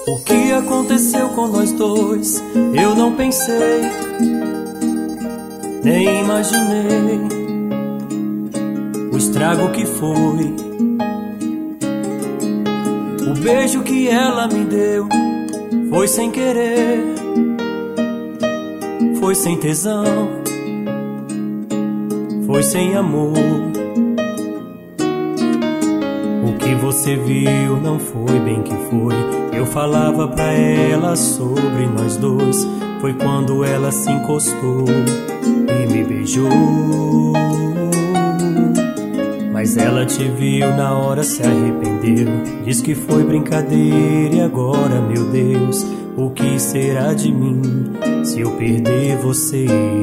O que aconteceu com nós dois, eu não pensei, nem imaginei o estrago que foi. O beijo que ela me deu foi sem querer, foi sem tesão, foi sem amor. O que você viu não foi bem que foi. Eu falava pra ela sobre nós dois. Foi quando ela se encostou e me beijou. Mas ela te viu, na hora se arrependeu. Diz que foi brincadeira e agora, meu Deus, o que será de mim se eu perder você?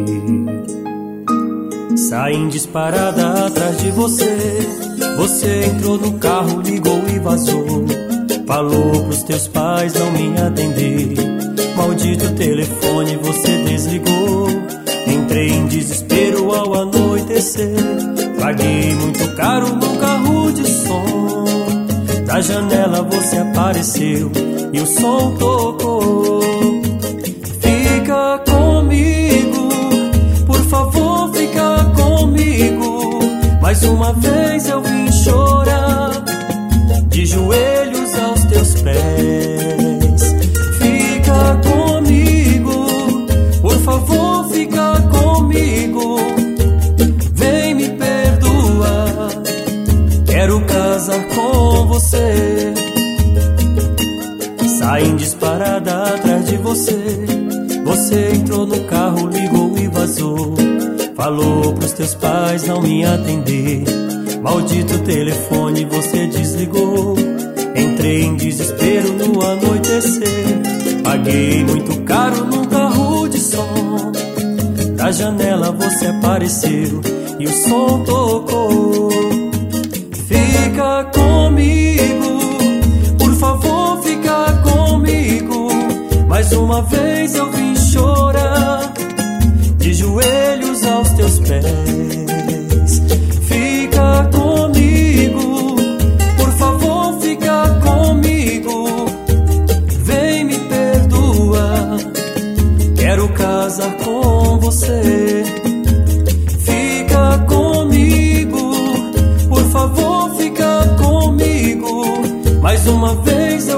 Saí disparada atrás de você. Você entrou no carro, ligou e vazou. Falou pros teus pais não me atender. Maldito telefone você desligou. Entrei em desespero ao anoitecer. Paguei muito caro num carro de som. Da janela você apareceu e o som tocou. Fica comigo, por favor, fica comigo. Mais uma vez eu vim chorar, de joelhos aos teus pés. Fica comigo, por favor, fica comigo. Vem me perdoar, quero casar com você. Saí disparada atrás de você. Você entrou no carro, ligou e vazou. Falou pros teus pais não me atender. Maldito telefone você desligou. Entrei em desespero no anoitecer. Paguei muito caro num carro de som. Da janela você apareceu e o som tocou. Fica comigo, por favor, fica comigo. Mais uma vez eu vim chorar, de joelhos aos teus pés. Fica comigo, por favor, fica comigo. Vem me perdoar, quero casar com você. Fica comigo, por favor, fica comigo. Mais uma vez